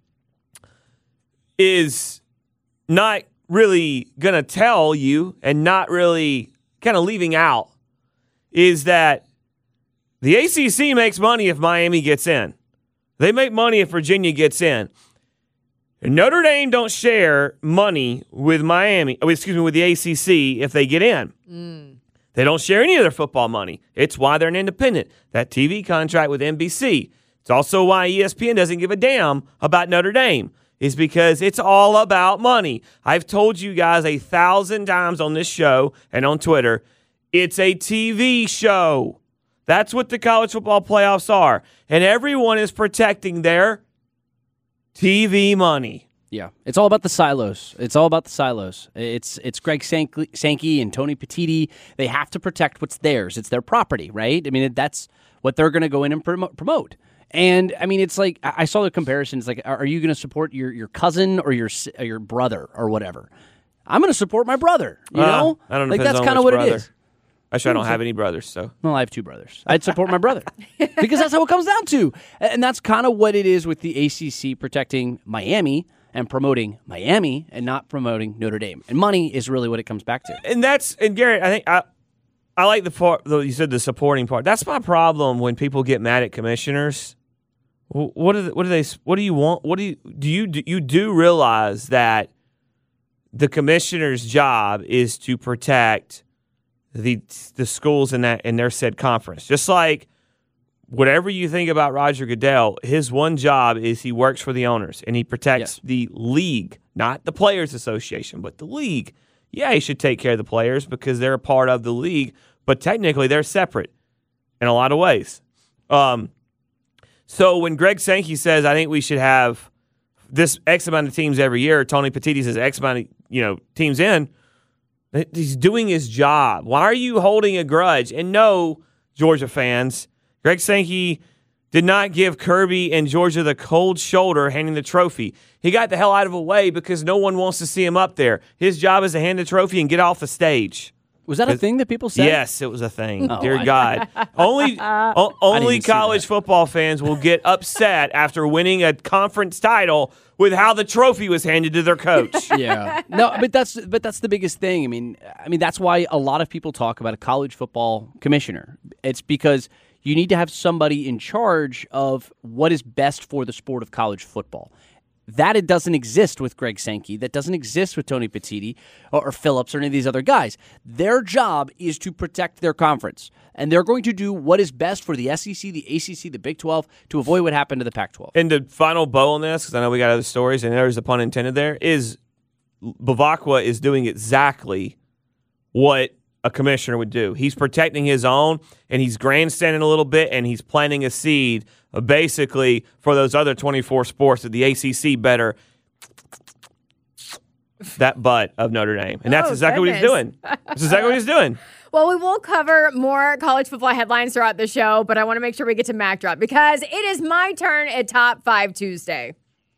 is not really going to tell you and not really kind of leaving out is that the A C C makes money if Miami gets in. They make money if Virginia gets in. And Notre Dame don't share money with Miami, oh, excuse me, with the A C C if they get in. Mm. They don't share any of their football money. It's why they're an independent. That T V contract with N B C. It's also why E S P N doesn't give a damn about Notre Dame. is because it's all about money. I've told you guys a thousand times on this show and on Twitter, it's a T V show. That's what the college football playoffs are. And everyone is protecting their T V money. Yeah, it's all about the silos. It's all about the silos. It's it's Greg Sankey, Sankey and Tony Petitti. They have to protect what's theirs. It's their property, right? I mean, that's what they're going to go in and promote. And, I mean, it's like, I saw the comparisons, like, are you going to support your, your cousin or your or your brother or whatever? I'm going to support my brother, you uh, know? I don't know. Like, that's kind of what brother. it is. Actually, I don't have any brothers, so. Well, I have two brothers. I'd support my brother because that's how it comes down to. And that's kind of what it is with the A C C protecting Miami and promoting Miami and not promoting Notre Dame. And money is really what it comes back to. And that's, and Garrett, I think, I I like the part, you said the supporting part. That's my problem when people get mad at commissioners. What do they, what do they, what do you want? What do you, do you, do you do realize that the commissioner's job is to protect the the schools in that in their said conference? Just like whatever you think about Roger Goodell, his one job is he works for the owners and he protects yes. the league, not the Players Association, but the league. Yeah, he should take care of the players because they're a part of the league, but technically they're separate in a lot of ways. Um, so when Greg Sankey says, I think we should have this X amount of teams every year, Tony Petitti says X amount of you know, teams in, he's doing his job. Why are you holding a grudge? And no, Georgia fans, Greg Sankey did not give Kirby and Georgia the cold shoulder handing the trophy. He got the hell out of the way because no one wants to see him up there. His job is to hand the trophy and get off the stage. Was that a thing that people said? Yes, it was a thing. Oh, Dear I, God. only o- only college football fans will get upset after winning a conference title with how the trophy was handed to their coach. Yeah. No, but that's but that's the biggest thing. I mean, I mean that's why a lot of people talk about a college football commissioner. It's because you need to have somebody in charge of what is best for the sport of college football. That it doesn't exist with Greg Sankey. That doesn't exist with Tony Petitti or, or Phillips or any of these other guys. Their job is to protect their conference, and they're going to do what is best for the S E C, the A C C, the Big twelve to avoid what happened to the Pac twelve. And the final bow on this, because I know we got other stories, and there's a pun intended there, is Bavacqua is doing exactly what a commissioner would do. He's protecting his own, and he's grandstanding a little bit, and he's planting a seed uh, basically for those other twenty-four sports that the A C C better that butt of Notre Dame. And that's oh, exactly goodness. what he's doing. That's exactly what he's doing. Well, we will cover more college football headlines throughout the show, but I want to make sure we get to Mac Drop because it is my turn at Top five Tuesday.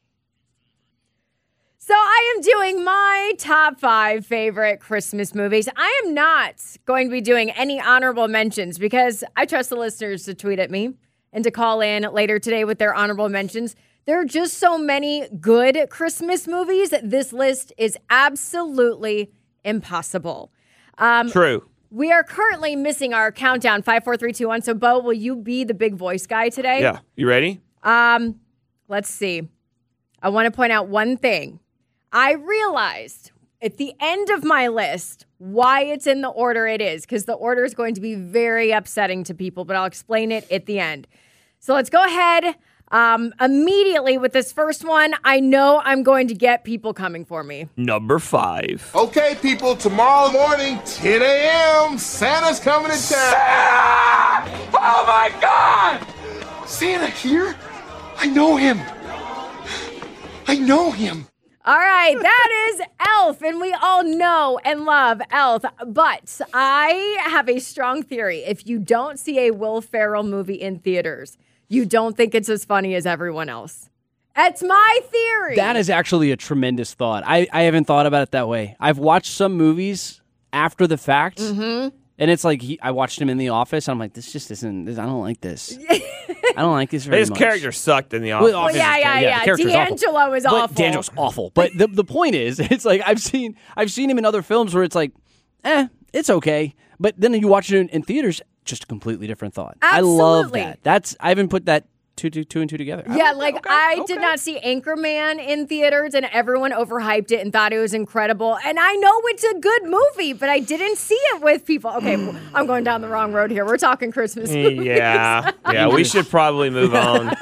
So I am doing my top five favorite Christmas movies. I am not going to be doing any honorable mentions because I trust the listeners to tweet at me and to call in later today with their honorable mentions. There are just so many good Christmas movies that this list is absolutely impossible. Um, True. We are currently missing our countdown, five, four, three, two, one. So, Bo, will you be the big voice guy today? Yeah. You ready? Um, let's see. I want to point out one thing. I realized at the end of my list why it's in the order it is, because the order is going to be very upsetting to people, but I'll explain it at the end. So let's go ahead um, immediately with this first one. I know I'm going to get people coming for me. Number five. Okay, people, tomorrow morning, ten a.m., Santa's coming to town. Santa! Oh, my God! Santa here? I know him. I know him. All right, that is Elf, and we all know and love Elf. But I have a strong theory. If you don't see a Will Ferrell movie in theaters, you don't think it's as funny as everyone else. That's my theory. That is actually a tremendous thought. I, I haven't thought about it that way. I've watched some movies after the fact, mm-hmm. and it's like he, I watched him in The Office, and I'm like, this just isn't, this, I don't like this. I don't like this very His much. character sucked in The Office. Well, yeah, yeah, yeah. yeah. D'Angelo is awful. D'Angelo's awful. But the the point is, it's like I've seen I've seen him in other films where it's like, eh, it's okay. But then you watch it in, in theaters, just a completely different thought. Absolutely. I love that. That's I haven't put that two, two, two and two together. Yeah, I like okay, I okay. did not see Anchorman in theaters, and everyone overhyped it and thought it was incredible. And I know it's a good movie, but I didn't see it with people. Okay, I'm going down the wrong road here. We're talking Christmas movies. Yeah, yeah. We should probably move on.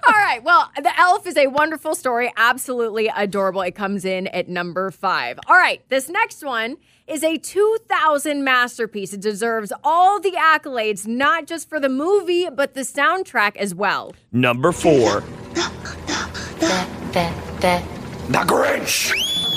All right. Well, The Elf is a wonderful story. Absolutely adorable. It comes in at number five. All right. This next one is a two thousand masterpiece. It deserves all the accolades, not just for the movie, but the soundtrack as well. Number four. The Grinch.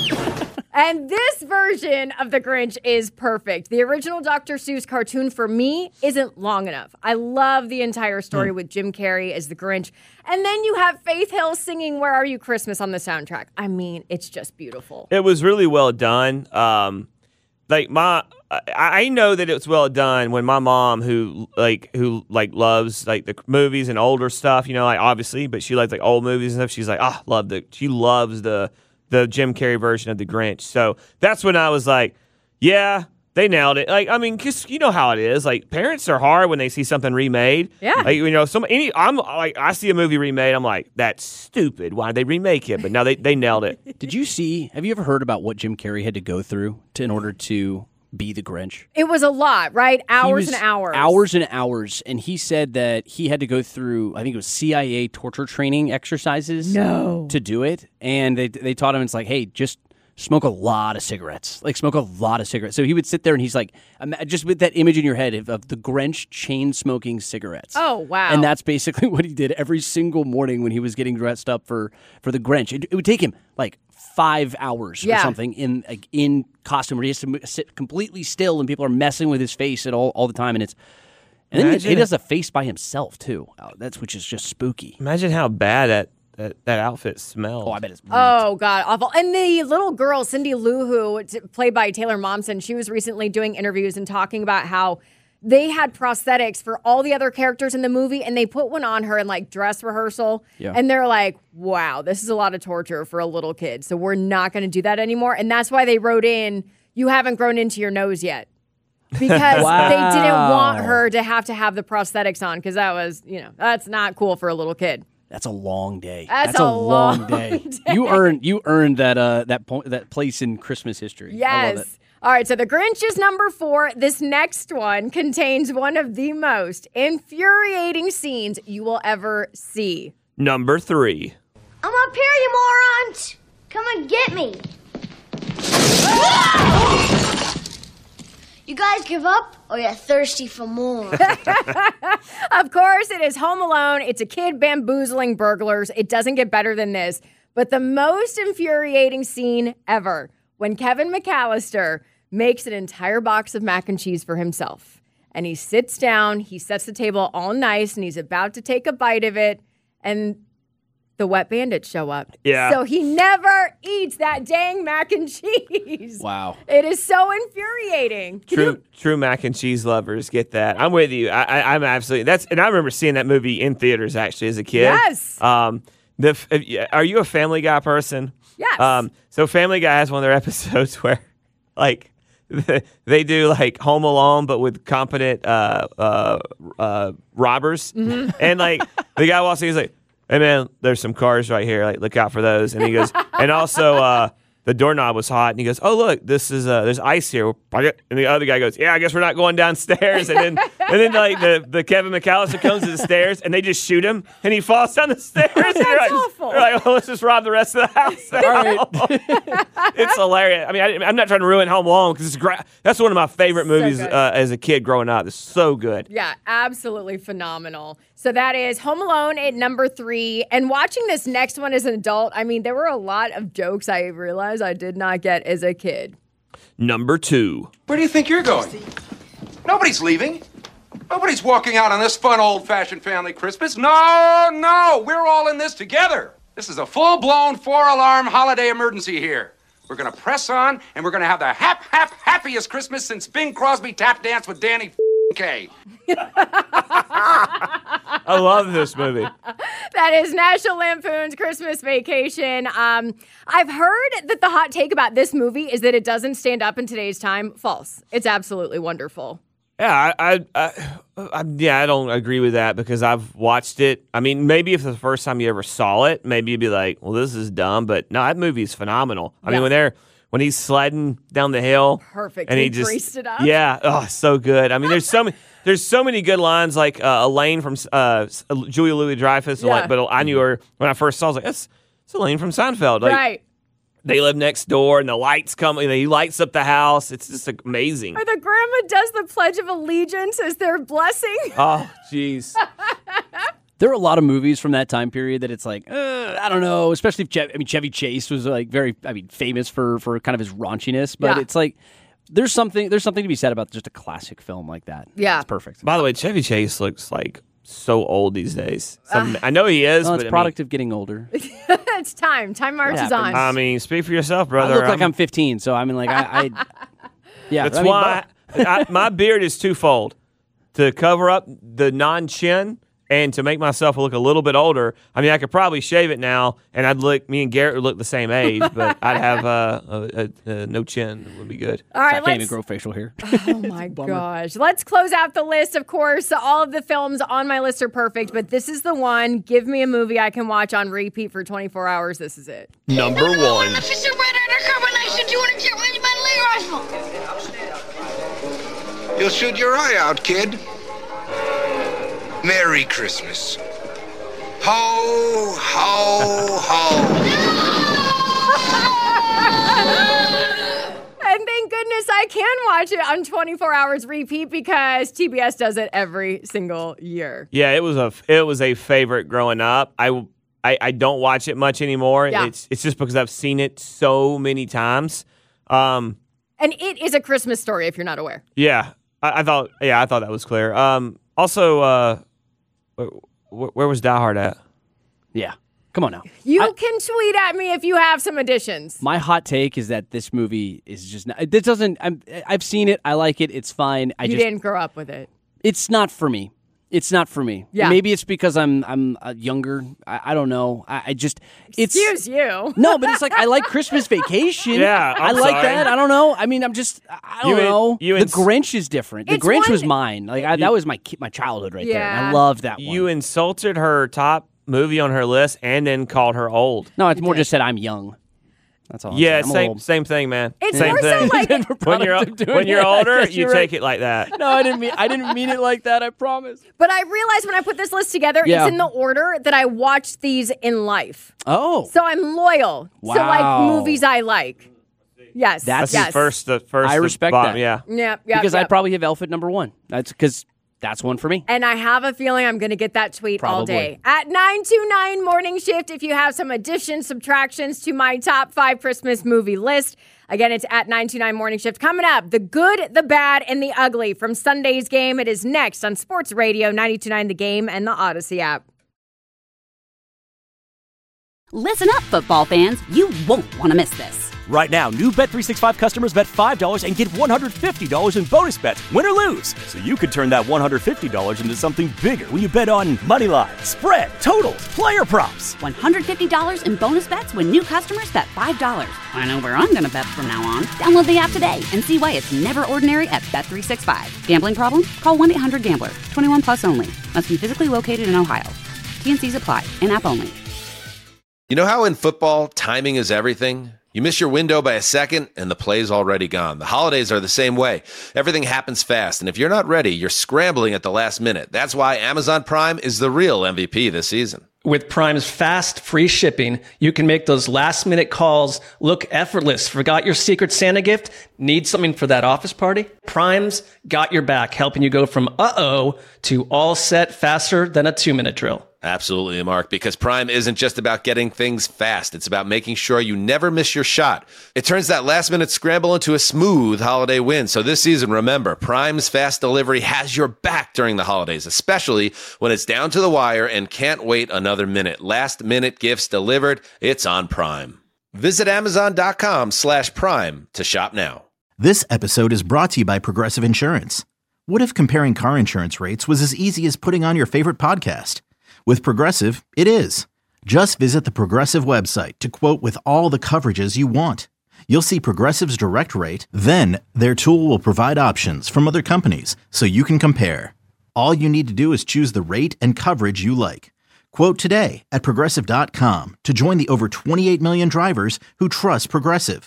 And this version of The Grinch is perfect. The original Doctor Seuss cartoon, for me, isn't long enough. I love the entire story mm. with Jim Carrey as the Grinch. And then you have Faith Hill singing Where Are You Christmas on the soundtrack. I mean, it's just beautiful. It was really well done. Um, like my, I, I know that it's well done when my mom, who like who like loves like the movies and older stuff, you know, like obviously, but she likes like old movies and stuff. She's like, ah, oh, love the. She loves the. the Jim Carrey version of The Grinch. So that's when I was like, yeah, they nailed it. Like, I mean, cause you know how it is. Like, parents are hard when they see something remade. Yeah. Like, you know, some any I'm like, I see a movie remade, I'm like, that's stupid. Why did they remake it? But no, they they nailed it. Did you see? Have you ever heard about what Jim Carrey had to go through to in order to be the Grinch? It was a lot, right? Hours and hours. Hours and hours. And he said that he had to go through, I think it was C I A torture training exercises no. to do it. And they they taught him, it's like, hey, just smoke a lot of cigarettes. Like, smoke a lot of cigarettes. So he would sit there and he's like, just with that image in your head of, of the Grinch chain smoking cigarettes. Oh, wow. And that's basically what he did every single morning when he was getting dressed up for, for the Grinch. It, it would take him like five hours yeah. or something in like, in costume where he has to sit completely still and people are messing with his face at all, all the time. And it's and then he, he does a face by himself too. Oh, that's which is just spooky. Imagine how bad that that, that outfit smells. Oh, I bet it's meat. Oh, God, awful. And the little girl, Cindy Lou Who, t- played by Taylor Momsen, she was recently doing interviews and talking about how they had prosthetics for all the other characters in the movie, and they put one on her in, like, dress rehearsal. Yeah. And they're like, wow, this is a lot of torture for a little kid, so we're not going to do that anymore. And that's why they wrote in, you haven't grown into your nose yet. Because wow. they didn't want her to have to have the prosthetics on, because that was, you know, that's not cool for a little kid. That's a long day. That's, That's a, a long, long day. day. You earned you earned that uh that point that place in Christmas history. Yes. I love it. All right, so The Grinch is number four. This next one contains one of the most infuriating scenes you will ever see. Number three. I'm up here, you morons! Come and get me! You guys give up, or you're thirsty for more? Of course, it is Home Alone. It's a kid bamboozling burglars. It doesn't get better than this. But the most infuriating scene ever, when Kevin McAllister makes an entire box of mac and cheese for himself. And he sits down, he sets the table all nice, and he's about to take a bite of it, and the wet bandits show up. Yeah. So he never eats that dang mac and cheese. Wow. It is so infuriating. Can True, you- true mac and cheese lovers get that. I'm with you. I, I, I'm absolutely that's, and I remember seeing that movie in theaters actually as a kid. Yes. Um, the are you a Family Guy person? Yes. Um, so Family Guy has one of their episodes where, like, they do like Home Alone, but with competent uh, uh, uh, robbers, Mm-hmm. and like the guy walks in, he's like, hey man, there's some cars right here. Like, look out for those. And he goes, and also uh, the doorknob was hot. And he goes, oh look, this is uh, there's ice here. And the other guy goes, yeah, I guess we're not going downstairs. And then and then like the, the Kevin McAllister comes to the stairs and they just shoot him and he falls down the stairs. That's and like, awful. They're like, well, let's just rob the rest of the house. All right. It's hilarious. I mean, I, I'm not trying to ruin Home Alone because it's great. That's one of my favorite So movies good. uh, as a kid growing up. It's so good. Yeah, absolutely phenomenal. So that is Home Alone at number three. And watching this next one as an adult, I mean, there were a lot of jokes I realized I did not get as a kid. Number two. Where do you think you're going? Nobody's leaving. Nobody's walking out on this fun old-fashioned family Christmas. No, no, we're all in this together. This is a full-blown four-alarm holiday emergency here. We're going to press on, and we're going to have the hap, hap, happiest Christmas since Bing Crosby tap danced with Danny Kaye. I love this movie. That is National Lampoon's Christmas Vacation. Um, I've heard that the hot take about this movie is that it doesn't stand up in today's time. False. It's absolutely wonderful. Yeah, I, I, I, I, yeah, I don't agree with that because I've watched it. I mean, maybe if it's the first time you ever saw it, maybe you'd be like, "Well, this is dumb," but no, that movie is phenomenal. I Yeah. mean, when they're when he's sledding down the hill, Perfect. and He he just greased it up. yeah, oh, so good. I mean, there's so many. there's so many good lines like uh, Elaine from uh, Julia Louis-Dreyfus. Yeah. Like, but I knew her when I first saw. I was like, that's, that's Elaine from Seinfeld. Like, right. They live next door, and the lights come. You know, he lights up the house. It's just amazing. Or the grandma does the Pledge of Allegiance as their blessing. Oh, jeez. There are a lot of movies from that time period that it's like, uh, I don't know, especially if Chevy, I mean, Chevy Chase was like very, I mean, famous for, for kind of his raunchiness, but Yeah. it's like, there's something, there's something to be said about just a classic film like that. Yeah. It's perfect. By the way, Chevy Chase looks like so old these days. Some, I know he is, Well, but it's I product mean, of getting older. It's time. Time marches on. I mean, speak for yourself, brother. I look like I'm fifteen, so I mean, like, I, I yeah. That's I mean, why I, my beard is twofold: to cover up the non-chin and to make myself look a little bit older. I mean, I could probably shave it now, and I'd look. Me and Garrett would look the same age, but I'd have uh, a, a, a no chin. It would be good. All right, I can't even let's- grow facial hair. Oh my gosh. Let's close out the list. Of course, all of the films on my list are perfect, but this is the one. Give me a movie I can watch on repeat for twenty-four hours. This is it. Number one. Officer Red Undercover Nation two hundred jet range battle rifle. You'll shoot your eye out, kid. Merry Christmas. Ho, ho, ho. And thank goodness I can watch it on twenty-four hours repeat because T B S does it every single year. Yeah, it was a it was a favorite growing up. I, I, I don't watch it much anymore. Yeah. It's it's just because I've seen it so many times. Um, And it is a Christmas story if you're not aware. yeah, I, I thought yeah I thought that was clear. Um, also, uh, where, where was Die Hard at? Yeah. Come on now. You I- can tweet at me if you have some additions. My hot take is that this movie is just not, it doesn't, I'm, I've seen it. I like it. It's fine. I you just, didn't grow up with it. it's not for me. It's not for me. Yeah. Maybe it's because I'm I'm uh, younger. I, I don't know. I, I just it's Excuse you. no, but it's like I like Christmas Vacation. Yeah, I'm I like sorry. that. I don't know. I mean, I'm just I don't You in- know. you the in- Grinch is different. The It's Grinch one- was mine. Like I, that was my ki- my childhood right there. And I Yeah. love that one. You insulted her top movie on her list and then called her old. no, it's more just said I'm young. That's all. I'm Yeah, saying. I'm same old. same thing, man. It's same more so thing. like- when you're Product of doing when you're it. I older, guess you you're take right. it like that. No, I didn't mean I didn't mean it like that. I promise. But I realized when I put this list together, Yeah. it's in the order that I watched these in life. Oh, So I'm loyal to like Wow. movies I like. Yes. That's- That's yes. his first the first I the respect bottom, that. Yeah. Yeah, yeah, because yeah. I'd probably have Elf at number one. That's because that's one for me. And I have a feeling I'm going to get that tweet all Probably. day. At nine two nine Morning Shift, if you have some additions, subtractions to my top five Christmas movie list. Again, it's at nine two nine Morning Shift. Coming up, the good, the bad, and the ugly from Sunday's game. It is next on Sports Radio ninety-two point nine The Game and the Odyssey app. Listen up, football fans. You won't want to miss this. Right now, new Bet three sixty-five customers bet five dollars and get one hundred fifty dollars in bonus bets, win or lose. So you could turn that one hundred fifty dollars into something bigger when you bet on money line, spread, totals, player props. one hundred fifty dollars in bonus bets when new customers bet five dollars. I know where I'm going to bet from now on. Download the app today and see why it's never ordinary at Bet three sixty-five. Gambling problem? Call one eight hundred gambler. twenty-one plus only. Must be physically located in Ohio. T and C's apply. In-app only. You know how in football, timing is everything? You miss your window by a second, and the play's already gone. The holidays are the same way. Everything happens fast, and if you're not ready, you're scrambling at the last minute. That's why Amazon Prime is the real M V P this season. With Prime's fast, free shipping, you can make those last-minute calls look effortless. Forgot your Secret Santa gift? Need something for that office party? Prime's got your back, helping you go from uh-oh to all set faster than a two-minute drill. Absolutely, Mark, because Prime isn't just about getting things fast. It's about making sure you never miss your shot. It turns that last-minute scramble into a smooth holiday win. So this season, remember, Prime's fast delivery has your back during the holidays, especially when it's down to the wire and can't wait another minute. Last-minute gifts delivered. It's on Prime. Visit Amazon.com slash Prime to shop now. This episode is brought to you by Progressive Insurance. What if comparing car insurance rates was as easy as putting on your favorite podcast? With Progressive, it is. Just visit the Progressive website to quote with all the coverages you want. You'll see Progressive's direct rate, then their tool will provide options from other companies so you can compare. All you need to do is choose the rate and coverage you like. Quote today at Progressive dot com to join the over twenty-eight million drivers who trust Progressive.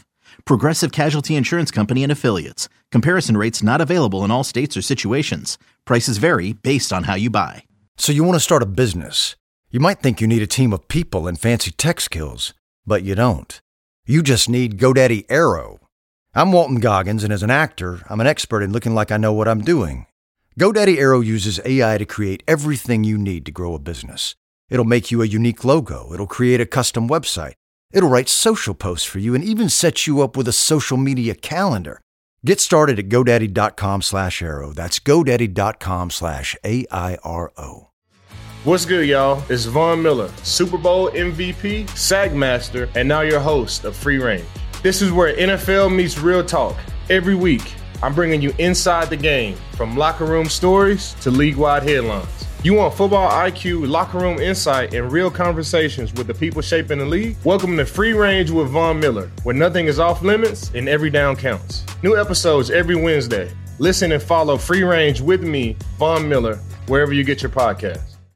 Progressive Casualty Insurance Company and Affiliates. Comparison rates not available in all states or situations. Prices vary based on how you buy. So you want to start a business. You might think you need a team of people and fancy tech skills, but you don't. You just need GoDaddy Aero. I'm Walton Goggins, and as an actor, I'm an expert in looking like I know what I'm doing. GoDaddy Aero uses A I to create everything you need to grow a business. It'll make you a unique logo. It'll create a custom website. It'll write social posts for you and even set you up with a social media calendar. Get started at GoDaddy.com slash Aero. That's GoDaddy.com slash A I R O. What's good, y'all? It's Von Miller, Super Bowl M V P, Sack Master, and now your host of Free Range. This is where N F L meets real talk. Every week, I'm bringing you inside the game, from locker room stories to league-wide headlines. You want football I Q, locker room insight, and real conversations with the people shaping the league? Welcome to Free Range with Von Miller, where nothing is off limits and every down counts. New episodes every Wednesday. Listen and follow Free Range with me, Von Miller, wherever you get your podcasts.